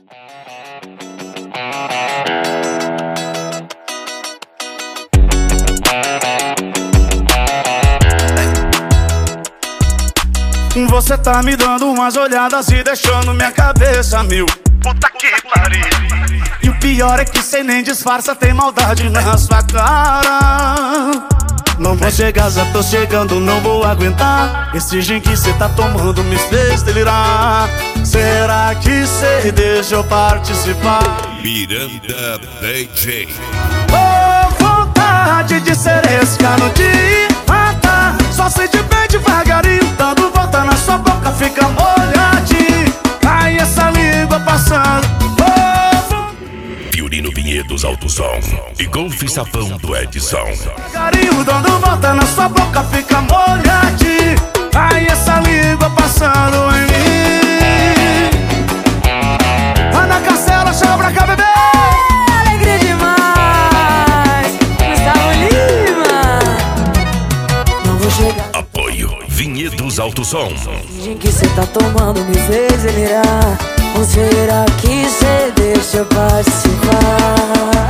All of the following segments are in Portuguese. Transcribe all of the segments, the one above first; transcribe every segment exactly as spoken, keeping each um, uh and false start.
Você tá me dando umas olhadas e deixando minha cabeça mil. Puta que pariu. E o pior é que cê nem disfarça, tem maldade na sua cara. Não vou chegar, já tô chegando, não vou aguentar. Esse gin que cê tá tomando me fez delirar. Será que cê deixa eu participar? Miranda D J. Oh, vontade de ser esse cano de matar. Só sei de bem devagarinho, dando volta na sua boca, fica molhadinho. Ai, essa língua passando. Oh, Fiorino Vinhedos Alto Som e Golf Sapão do Edson. Devagarinho, dando volta na sua boca, fica molhadinho. Ai, essa língua passando em mim. Ana Castela, chama pra cá, bebê. Alegria demais, Gustavo Lima. Não vou chegar. Apoio Vinhedos Alto Som. O que cê tá tomando me fez delirar. Ou será que cê deixa eu participar?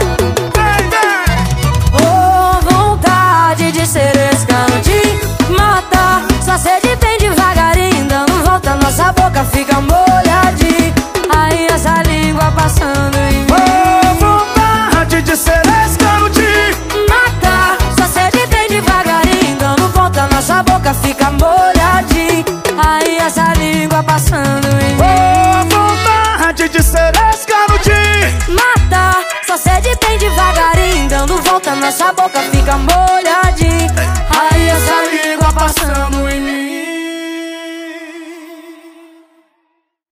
Oh, vontade de ser esse cano de matar. Só sede bem devagarinho, dando volta, nossa boca fica molhadinha. Aí essa língua passando em mim. Oh, vontade de ser esse cano de matar. Só sede bem devagarinho, dando volta, nossa boca fica molhadinha. Aí essa língua passando em mim. Oh, vontade de ser esse cano de matar. Só sede bem devagarinho, dando volta, nossa boca